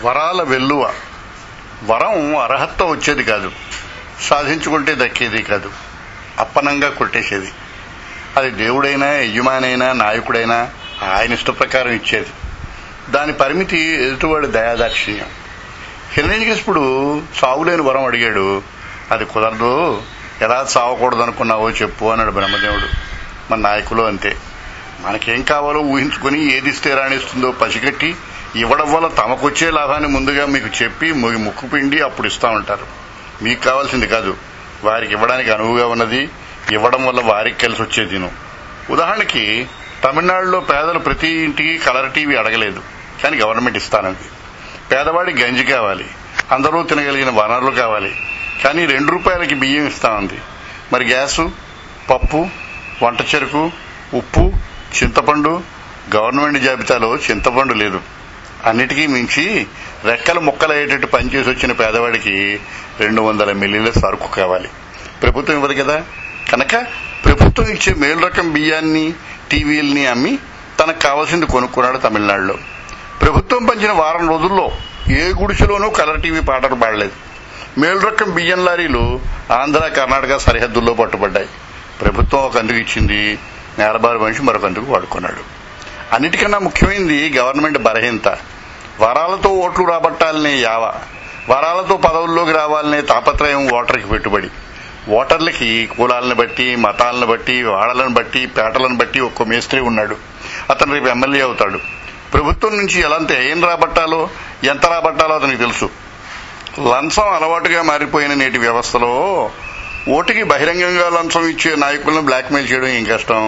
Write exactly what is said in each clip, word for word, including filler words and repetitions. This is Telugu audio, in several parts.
వరాల వెల్లువ. వరం అర్హత వచ్చేది కాదు, సాధించుకుంటే దక్కేది కాదు, అప్పనంగా కొట్టేసేది. అది దేవుడైనా, యజమానైనా, నాయకుడైనా ఆయన ఇష్ట ప్రకారం ఇచ్చేది. దాని పరిమితి ఎదుటివాడి దయాదాక్షిణ్యం. హిరణ్యకశిపుడు సావులేని వరం అడిగాడు. అది కుదరదు, ఎలా చావకూడదు అనుకున్నావో చెప్పు అన్నాడు బ్రహ్మదేవుడు. మన నాయకులు అంతే. మనకేం కావాలో ఊహించుకుని ఏదిస్తే రాణిస్తుందో పసిగట్టి ఇవ్వడం వల్ల తమకొచ్చే లాభాన్ని ముందుగా మీకు చెప్పి ముక్కు పిండి అప్పుడు ఇస్తా ఉంటారు. మీకు కావాల్సింది కాదు, వారికి ఇవ్వడానికి అనువుగా ఉన్నది ఇవ్వడం వల్ల వారికి కలిసి వచ్చేదిను. ఉదాహరణకి తమిళనాడులో పేదలు ప్రతి ఇంటికి కలర్ టీవీ అడగలేదు, కానీ గవర్నమెంట్ ఇస్తానంది. పేదవాడి గంజి కావాలి, అందరూ తినగలిగిన వనరులు కావాలి, కానీ రెండు రూపాయలకి బియ్యం ఇస్తామంది. మరి గ్యాసు, పప్పు, వంట చెరుకు, ఉప్పు, చింతపండు, గవర్నమెంట్ జాబితాలో చింతపండు లేదు. అన్నిటికీ మించి రెక్కలు ముక్కలయ్యేటట్టు పనిచేసి వచ్చిన పేదవాడికి రెండు వందల మిల్లీల సరుకు కావాలి. ప్రభుత్వం ఇవ్వదు కదా. కనుక ప్రభుత్వం ఇచ్చే మేలు రకం బియ్యాన్ని, టీవీల్ని అమ్మి తనకు కావాల్సింది కొనుక్కున్నాడు తమిళనాడులో. ప్రభుత్వం పంచిన వారం రోజుల్లో ఏ గుడిసెలోనూ కలర్ టీవీ పాటలు పాడలేదు. మేలు రకం బియ్యం లారీలు ఆంధ్ర, కర్ణాటక సరిహద్దుల్లో పట్టుబడ్డాయి. ప్రభుత్వం ఒక అందుకు ఇచ్చింది, నేలబారు మనిషి మరొకందుకు వాడుకున్నాడు. అన్నిటికన్నా ముఖ్యమైనది గవర్నమెంట్ బలహీనత. వరాలతో ఓట్లు రాబట్టాలనే యావ, వరాలతో పదవుల్లోకి రావాలనే తాపత్రయం ఓటర్కి పెట్టుబడి. ఓటర్లకి కులాలను బట్టి, మతాలను బట్టి, వాడలను బట్టి, పేటలను బట్టి ఒక్కో మేస్త్రి ఉన్నాడు. అతను రేపు ఎమ్మెల్యే అవుతాడు. ప్రభుత్వం నుంచి ఎలాంటి ఏం రాబట్టాలో, ఎంత రాబట్టాలో అతనికి తెలుసు. లంచం అలవాటుగా మారిపోయిన నేటి వ్యవస్థలో ఓటుకి బహిరంగంగా లంచం ఇచ్చే నాయకులను బ్లాక్మెయిల్ చేయడం ఏం కష్టం.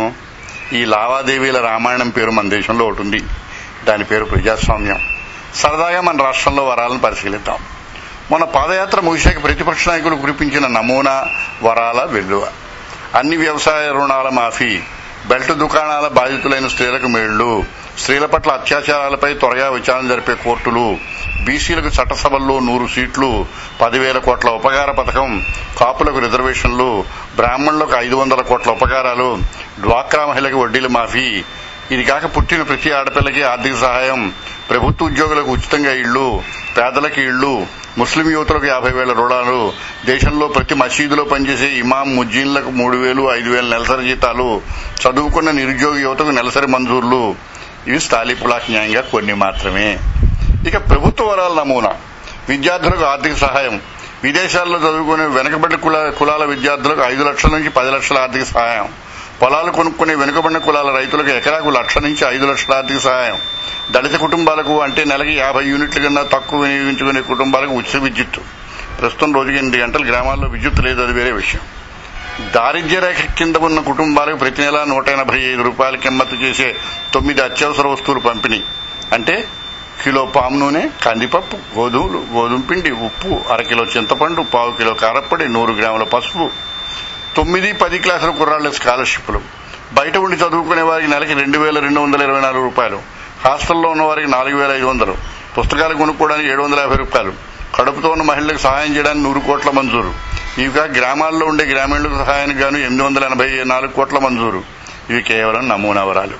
ఈ లావాదేవీల రామాయణం పేరు మన దేశంలో ఒకటి ఉంది. దాని పేరు ప్రజాస్వామ్యం. సరదాగా మన రాష్ట్రంలో వరాలను పరిశీలిద్దాం. మన పాదయాత్ర ముగిశాక ప్రతిపక్ష నాయకులు కురిపించిన నమూనా వరాల వెల్లువ. అన్ని వ్యవసాయ రుణాల మాఫీ, బెల్ట్ దుకాణాల బాధితులైన స్త్రీలకు మేళ్లు, స్త్రీల పట్ల అత్యాచారాలపై త్వరగా విచారణ జరిపే కోర్టులు, బీసీలకు చట్టసభల్లో నూరు సీట్లు, పదివేల కోట్ల ఉపకార పథకం, కాపులకు రిజర్వేషన్లు, బ్రాహ్మణులకు ఐదు వందల కోట్ల ఉపకారాలు, డ్వాక్రా మహిళలకు వడ్డీల మాఫీ. ఇది కాక పుట్టిన ప్రతి ఆడపిల్లకి ఆర్థిక సహాయం, ప్రభుత్వ ఉద్యోగులకు ఉచితంగా ఇళ్లు, పేదలకు ఇళ్లు, ముస్లిం యువతులకు యాభై వేల రుణాలు, దేశంలో ప్రతి మసీదులో పనిచేసే ఇమాం, ముజ్జీన్లకు మూడు వేలు ఐదు వేల నెలసరి జీతాలు, చదువుకున్న నిరుద్యోగ యువతకు నెలసరి మంజూర్లు. ఇవి స్థాళీపులాక్ న్యాయంగా కొన్ని మాత్రమే. ఇక ప్రభుత్వ వరాల నమూనా. విద్యార్థులకు ఆర్థిక సహాయం. విదేశాల్లో చదువుకునే వెనుకబడిన కులాల విద్యార్థులకు ఐదు లక్షల నుంచి పది లక్షల ఆర్థిక సహాయం. పొలాలు కొనుక్కునే వెనుకబడిన కులాల రైతులకు ఎకరాకు లక్ష నుంచి ఐదు లక్షల ఆర్థిక సహాయం. దళిత కుటుంబాలకు, అంటే నెలకి యాభై యూనిట్ల కన్నా తక్కువ వినియోగించుకునే కుటుంబాలకు ఉచిత విద్యుత్తు. ప్రస్తుతం రోజుకి ఎనిమిది గంటలు గ్రామాల్లో విద్యుత్ లేదు, అది వేరే విషయం. దారిద్ర్య రేఖ కింద ఉన్న కుటుంబాలకు ప్రతి నెల నూట ఎనభై ఐదు రూపాయల కిమ్మత్తు చేసే తొమ్మిది అత్యవసర వస్తువులు పంపిణీ. అంటే కిలో పాము నూనె, కందిపప్పు, గోధుమలు, గోధుమ పిండి, ఉప్పు, అరకిలో చింతపండు, పావు కిలో కారప్పొడి, నూరు గ్రాముల పసుపు. తొమ్మిది పది క్లాసుల కుర్రాళ్ల స్కాలర్షిప్లు. బయట ఉండి చదువుకునే వారికి నెలకి రెండు వేల రెండు వందల ఇరవై నాలుగు రూపాయలు. హాస్టల్లో ఉన్న వారికి నాలుగు వేల ఐదు వందలు. పుస్తకాలు కొనుక్కోవడానికి ఏడు వందల యాభై రూపాయలు. కడుపుతో ఉన్న మహిళలకు సహాయం చేయడానికి నూరు కోట్ల మంజూరు. ఇవిగా గ్రామాల్లో ఉండే గ్రామీణులకు సహాయానికి గాను ఎనిమిది వందల ఎనభై నాలుగు కోట్ల మంజూరు. ఇవి కేవలం నమూనా వరాలు.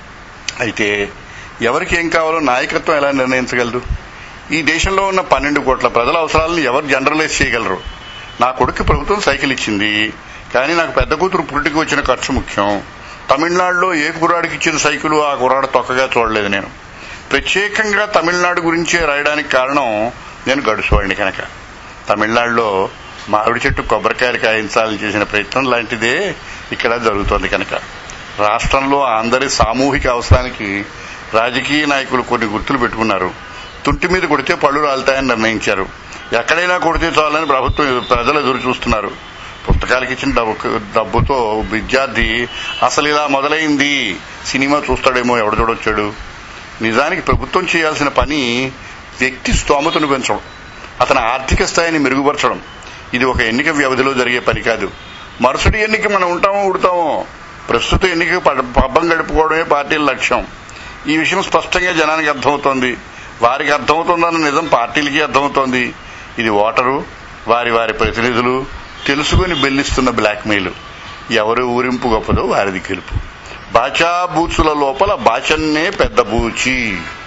అయితే ఎవరికి ఏం కావాలో నాయకత్వం ఎలా నిర్ణయించగలదు? ఈ దేశంలో ఉన్న పన్నెండు కోట్ల ప్రజల అవసరాలను ఎవరు జనరలైజ్ చేయగలరు? నా కొడుకు ప్రభుత్వం సైకిల్ ఇచ్చింది, కానీ నాకు పెద్ద కూతురు పుట్టికి వచ్చిన ఖర్చు ముఖ్యం. తమిళనాడులో ఏ కుర్రాడికి ఇచ్చిన సైకిల్ ఆ కుర్రాడు తొక్కగా చూడలేదు. నేను ప్రత్యేకంగా తమిళనాడు గురించే రాయడానికి కారణం, నేను గడుసువాడిని కనుక. తమిళనాడులో మామిడి చెట్టు కొబ్బరికాయలు కాయించాలని చేసిన ప్రయత్నం లాంటిదే ఇక్కడ జరుగుతోంది కనుక. రాష్ట్రంలో అందరి సామూహిక అవసరానికి రాజకీయ నాయకులు కొన్ని గుర్తులు పెట్టుకున్నారు. తుంటి మీద కొడితే పళ్ళు రాలుతాయని నిర్ణయించారు. ఎక్కడైనా కొడితే చాలని ప్రభుత్వం ప్రజలు ఎదురు చూస్తున్నారు. పుస్తకాలకి ఇచ్చిన డబ్బుతో విద్యార్థి అసలు ఇలా మొదలైంది సినిమా చూస్తాడేమో, ఎవడు చూడొచ్చాడు. నిజానికి ప్రభుత్వం చేయాల్సిన పని వ్యక్తి స్తోమతను పెంచడం, అతని ఆర్థిక స్థాయిని మెరుగుపరచడం. ఇది ఒక ఎన్నిక వ్యవధిలో జరిగే పని కాదు. మరుసటి ఎన్నిక మనం ఉంటామో ఉడతామో, ప్రస్తుత ఎన్నిక పబ్బం గడుపుకోవడమే పార్టీల లక్ష్యం. ఈ విషయం స్పష్టంగా జనానికి అర్థమవుతోంది. వారికి అర్థమవుతోందన్న నిజం పార్టీలకి అర్థమవుతోంది. ఇది ఓటరు, వారి వారి ప్రతినిధులు తెలుసుకుని బెల్లిస్తున్న బ్లాక్మెయిల్. ఎవరు ఊరింపు గొప్పదో వారిది గెలుపు. బాచా బూచుల లోపల బాచన్నే పెద్ద బూచి.